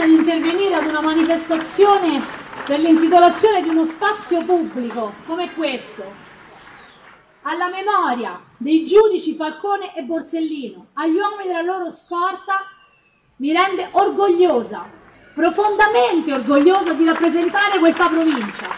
ad intervenire ad una manifestazione per l'intitolazione di uno spazio pubblico come questo, alla memoria dei giudici Falcone e Borsellino, agli uomini della loro scorta, mi rende orgogliosa, profondamente orgogliosa di rappresentare questa provincia.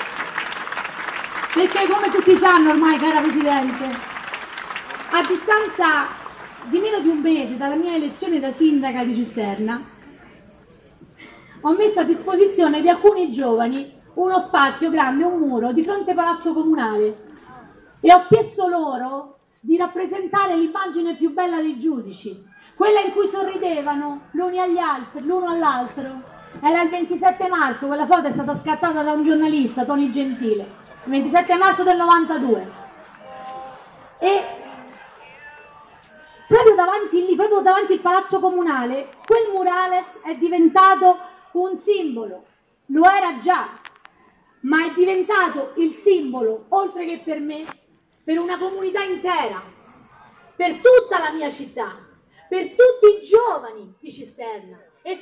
Perché come tutti sanno ormai, cara Presidente, a distanza di meno di un mese dalla mia elezione da sindaca di Cisterna, ho messo a disposizione di alcuni giovani uno spazio grande, un muro, di fronte al Palazzo Comunale, e ho chiesto loro di rappresentare l'immagine più bella dei giudici, quella in cui sorridevano l'uno all'altro. Era il 27 marzo, quella foto è stata scattata da un giornalista, Tony Gentile, il 27 marzo del 92. E proprio davanti al Palazzo Comunale, quel murales è diventato un simbolo. Lo era già, ma è diventato il simbolo, oltre che per me, per una comunità intera, per tutta la mia città, per tutti i giovani di Cisterna e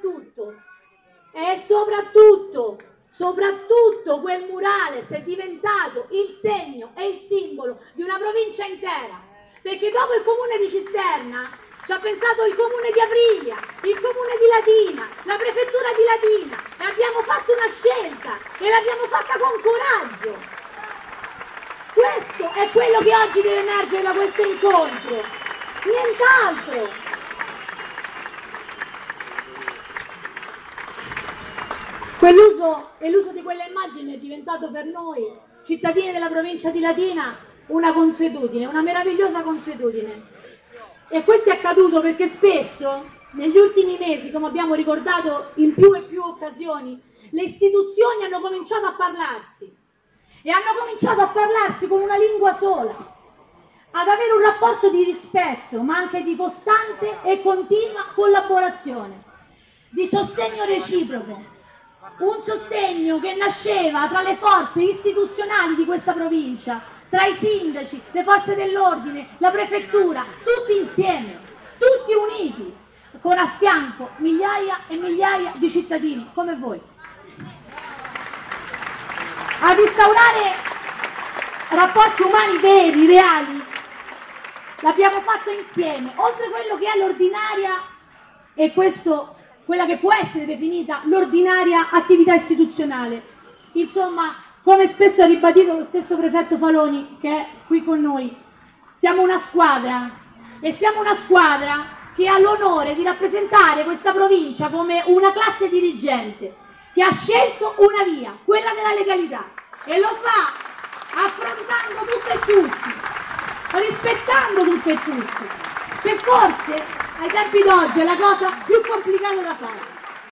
soprattutto quel murales è diventato il segno e il simbolo di una provincia intera, perché dopo il comune di Cisterna ci ha pensato il comune di Aprilia, il comune di Latina, la prefettura di Latina, e abbiamo fatto una scelta e l'abbiamo fatta con coraggio. Questo è quello che oggi deve emergere da questo incontro, nient'altro. L'uso di quelle immagini è diventato per noi, cittadini della provincia di Latina, una consuetudine, una meravigliosa consuetudine. E questo è accaduto perché spesso, negli ultimi mesi, come abbiamo ricordato in più e più occasioni, le istituzioni hanno cominciato a parlarsi. E hanno cominciato a parlarsi con una lingua sola, ad avere un rapporto di rispetto, ma anche di costante e continua collaborazione, di sostegno reciproco. Un sostegno che nasceva tra le forze istituzionali di questa provincia, tra i sindaci, le forze dell'ordine, la prefettura, tutti insieme, tutti uniti, con a fianco migliaia e migliaia di cittadini come voi. Ad instaurare rapporti umani veri, reali, l'abbiamo fatto insieme, oltre quello che è l'ordinaria, e quella che può essere definita l'ordinaria attività istituzionale. Insomma, come spesso ha ribadito lo stesso prefetto Faloni, che è qui con noi, siamo una squadra, e siamo una squadra che ha l'onore di rappresentare questa provincia come una classe dirigente che ha scelto una via, quella della legalità, e lo fa affrontando tutte e tutti, rispettando tutte e tutti, che forse ai tempi d'oggi è la cosa più complicata da fare.